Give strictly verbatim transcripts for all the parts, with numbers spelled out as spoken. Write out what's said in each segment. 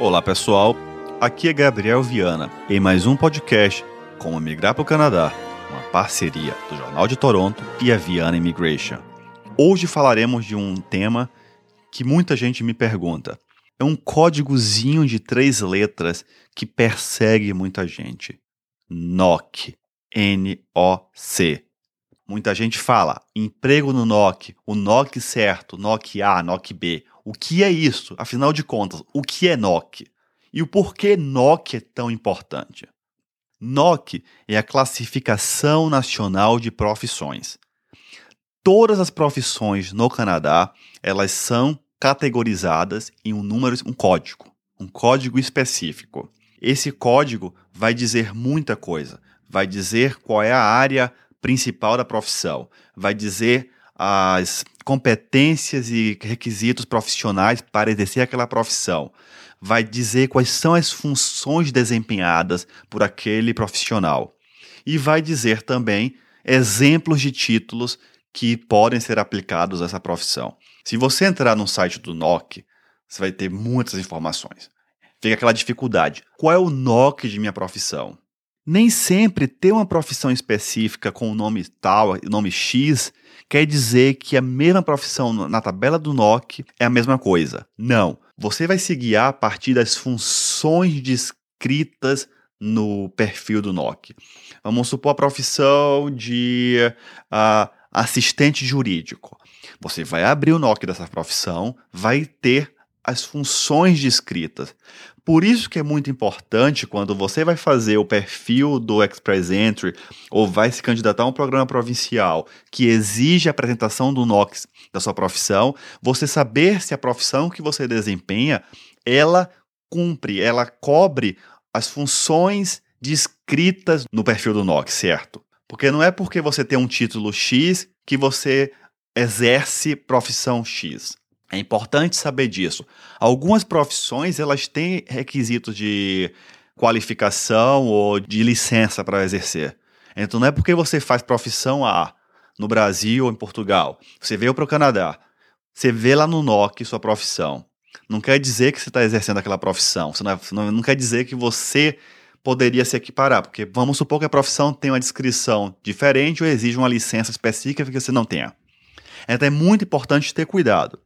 Olá pessoal, aqui é Gabriel Viana em mais um podcast Como Migrar para o Canadá, uma parceria do Jornal de Toronto e a Viana Immigration. Hoje falaremos de um tema que muita gente me pergunta. É um códigozinho de três letras que persegue muita gente. N O C. N O C. Muita gente fala, emprego no N O C, o N O C certo, N O C A, N O C B. O que é isso? Afinal de contas, o que é N O C? E o porquê N O C é tão importante? N O C é a Classificação Nacional de Profissões. Todas as profissões no Canadá, elas são categorizadas em um número, um código, um código específico. Esse código vai dizer muita coisa. Vai dizer qual é a área principal da profissão. Vai dizer as competências e requisitos profissionais para exercer aquela profissão. Vai dizer quais são as funções desempenhadas por aquele profissional. E vai dizer também exemplos de títulos que podem ser aplicados a essa profissão. Se você entrar no site do N O C, você vai ter muitas informações. Fica aquela dificuldade. Qual é o N O C de minha profissão? Nem sempre ter uma profissão específica com o nome tal, o nome X, quer dizer que a mesma profissão na tabela do N O C é a mesma coisa. Não. Você vai se guiar a partir das funções descritas no perfil do N O C. Vamos supor a profissão de uh, assistente jurídico. Você vai abrir o N O C dessa profissão, vai ter as funções descritas. Por isso que é muito importante quando você vai fazer o perfil do Express Entry ou vai se candidatar a um programa provincial que exige a apresentação do N O C da sua profissão, você saber se a profissão que você desempenha, ela cumpre, ela cobre as funções descritas no perfil do N O C, certo? Porque não é porque você tem um título X que você exerce profissão X. É importante saber disso. Algumas profissões elas têm requisitos de qualificação ou de licença para exercer. Então não é porque você faz profissão A no Brasil ou em Portugal, você veio para o Canadá, você vê lá no N O C sua profissão. Não quer dizer que você está exercendo aquela profissão. Você não, não, não quer dizer que você poderia se equiparar, porque vamos supor que a profissão tem uma descrição diferente ou exige uma licença específica que você não tenha. Então é muito importante ter cuidado.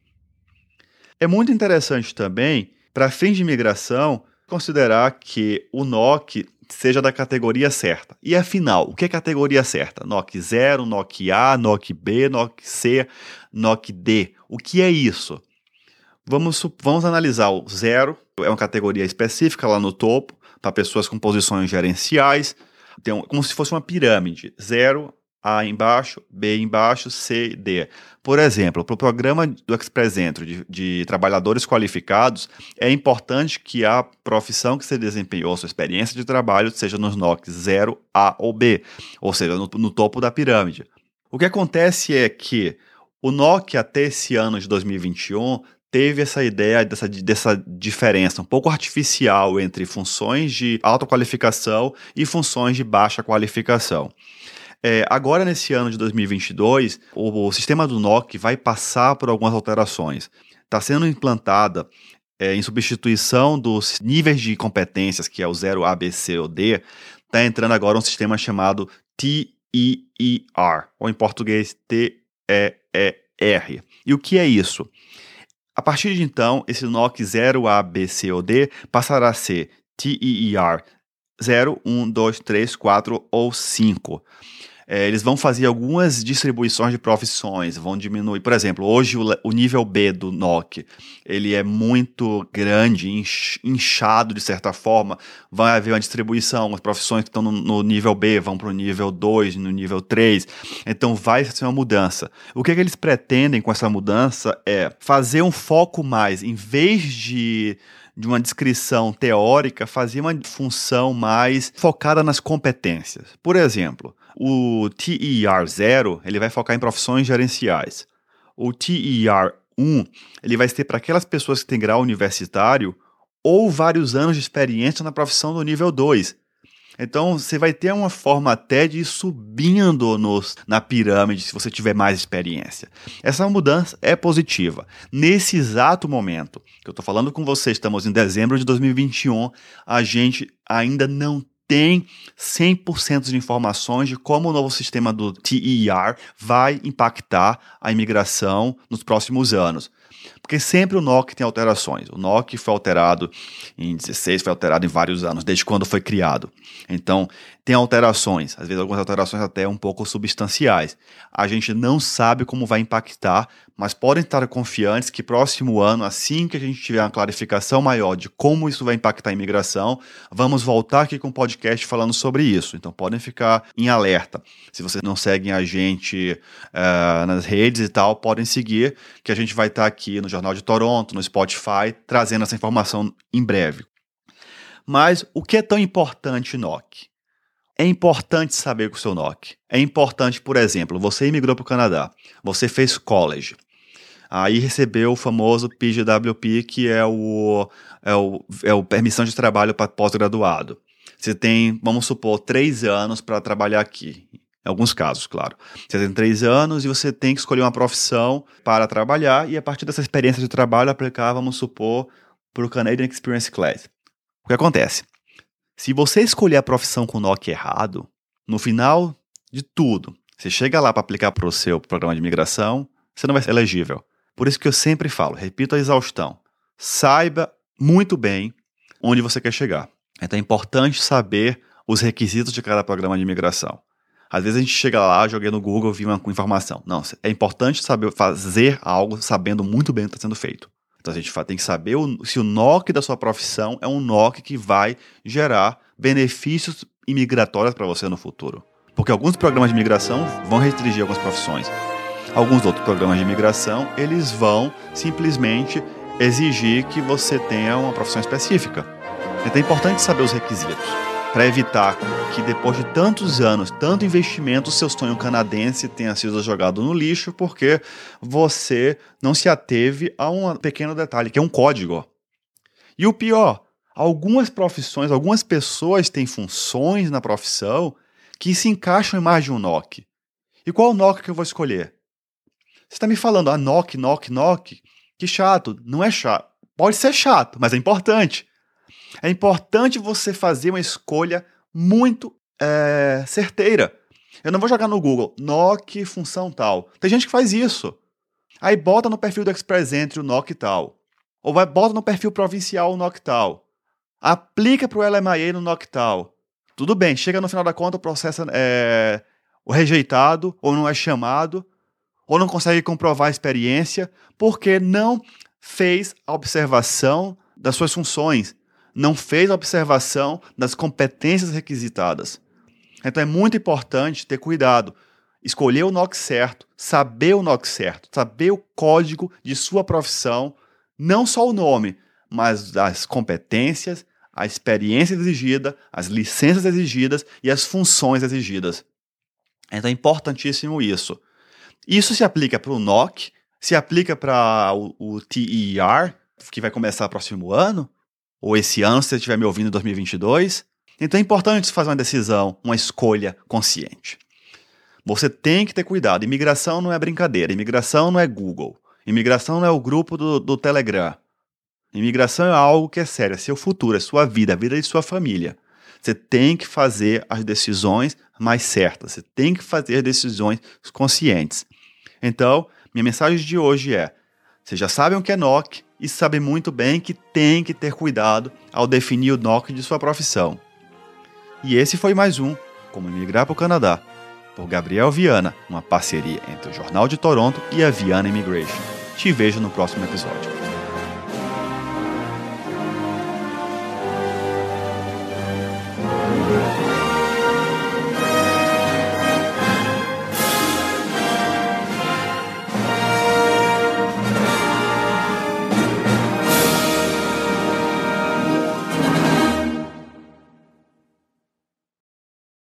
É muito interessante também, para fins de imigração, considerar que o N O C seja da categoria certa. E afinal, o que é categoria certa? N O C zero, N O C A, N O C B, N O C C, N O C D. O que é isso? Vamos, vamos analisar o zero, é uma categoria específica lá no topo, para pessoas com posições gerenciais, tem um, como se fosse uma pirâmide. Zero, A embaixo, B embaixo, C, D. Por exemplo, para o programa do Express Entry de, de trabalhadores qualificados, é importante que a profissão que você desempenhou, sua experiência de trabalho, seja nos N O C zero, A ou B, ou seja, no, no topo da pirâmide. O que acontece é que o N O C até esse ano de dois mil e vinte e um teve essa ideia dessa, dessa diferença um pouco artificial entre funções de alta qualificação e funções de baixa qualificação. É, agora, nesse ano de dois mil e vinte e dois, o, o sistema do N O C vai passar por algumas alterações. Está sendo implantada, é, em substituição dos níveis de competências, que é o zero A, B, C ou D, está entrando agora um sistema chamado T E E R, ou em português T E E R. E o que é isso? A partir de então, esse N O C zero A, B, C ou D passará a ser T E E R zero, um, dois, três, quatro ou cinco. É, eles vão fazer algumas distribuições de profissões, vão diminuir. Por exemplo, hoje o, o nível B do N O C, ele é muito grande, inchado de certa forma. Vai haver uma distribuição, as profissões que estão no, no nível B vão para o nível dois, no nível três. Então vai ser uma mudança. O que, é que eles pretendem com essa mudança é fazer um foco mais, em vez de... de uma descrição teórica, fazer uma função mais focada nas competências. Por exemplo, o T E E R zero, ele vai focar em profissões gerenciais. O T E E R um, ele vai ser para aquelas pessoas que têm grau universitário ou vários anos de experiência na profissão do nível dois. Então, você vai ter uma forma até de ir subindo nos, na pirâmide se você tiver mais experiência. Essa mudança é positiva. Nesse exato momento que eu estou falando com vocês, estamos em dezembro de dois mil e vinte e um, a gente ainda não tem cem por cento de informações de como o novo sistema do T E R vai impactar a imigração nos próximos anos. Porque sempre o N O C tem alterações. O N O C foi alterado em dezesseis, foi alterado em vários anos, desde quando foi criado. Então, tem alterações, às vezes algumas alterações até um pouco substanciais. A gente não sabe como vai impactar, mas podem estar confiantes que próximo ano, assim que a gente tiver uma clarificação maior de como isso vai impactar a imigração, vamos voltar aqui com um podcast falando sobre isso. Então, podem ficar em alerta. Se vocês não seguem a gente uh, nas redes e tal, podem seguir, que a gente vai estar aqui no Jornal de Toronto, no Spotify, trazendo essa informação em breve. Mas o que é tão importante N O C? É importante saber com o seu N O C. É importante, por exemplo, você imigrou para o Canadá, você fez college, aí recebeu o famoso P G W P, que é o, é o, é o permissão de trabalho para pós-graduado. Você tem, vamos supor, três anos para trabalhar aqui. Em alguns casos, claro. Você tem três anos e você tem que escolher uma profissão para trabalhar e a partir dessa experiência de trabalho aplicar, vamos supor, para o Canadian Experience Class. O que acontece? Se você escolher a profissão com o N O C errado, no final de tudo, você chega lá para aplicar para o seu programa de imigração, você não vai ser elegível. Por isso que eu sempre falo, repito a exaustão, saiba muito bem onde você quer chegar. Então é importante saber os requisitos de cada programa de imigração. Às vezes a gente chega lá, joguei no Google, vi uma informação. Não, é importante saber fazer algo sabendo muito bem o que está sendo feito. Então a gente tem que saber o, se o N O C da sua profissão é um N O C que vai gerar benefícios imigratórios para você no futuro. Porque alguns programas de imigração vão restringir algumas profissões. Alguns outros programas de imigração, eles vão simplesmente exigir que você tenha uma profissão específica. Então é importante saber os requisitos, para evitar que depois de tantos anos, tanto investimento, o seu sonho canadense tenha sido jogado no lixo porque você não se ateve a um pequeno detalhe, que é um código. E o pior, algumas profissões, algumas pessoas têm funções na profissão que se encaixam em mais de um N O C. E qual o N O C que eu vou escolher? Você está me falando, ah, N O C, N O C, N O C? Que chato. Não é chato. Pode ser chato, mas é importante. É importante você fazer uma escolha muito é, certeira. Eu não vou jogar no Google, N O C, função tal. Tem gente que faz isso. Aí bota no perfil do Express Entry o N O C tal. Ou vai, bota no perfil provincial o N O C tal. Aplica para o L M I A no N O C tal. Tudo bem, chega no final da conta, o processo é o rejeitado, ou não é chamado, ou não consegue comprovar a experiência, porque não fez a observação das suas funções. Não fez a observação das competências requisitadas. Então é muito importante ter cuidado, escolher o N O C certo, saber o N O C certo, saber o código de sua profissão, não só o nome, mas as competências, a experiência exigida, as licenças exigidas e as funções exigidas. Então é importantíssimo isso. Isso se aplica para o N O C, se aplica para o, o T E R, que vai começar no próximo ano, ou esse ano, se você estiver me ouvindo em dois mil e vinte e dois. Então é importante fazer uma decisão, uma escolha consciente. Você tem que ter cuidado. Imigração não é brincadeira. Imigração não é Google. Imigração não é o grupo do, do Telegram. Imigração é algo que é sério. É seu futuro, é sua vida, a vida de sua família. Você tem que fazer as decisões mais certas. Você tem que fazer as decisões conscientes. Então, minha mensagem de hoje é: vocês já sabem o que é N O C e sabem muito bem que tem que ter cuidado ao definir o N O C de sua profissão. E esse foi mais um Como Imigrar para o Canadá, por Gabriel Viana, uma parceria entre o Jornal de Toronto e a Viana Immigration. Te vejo no próximo episódio.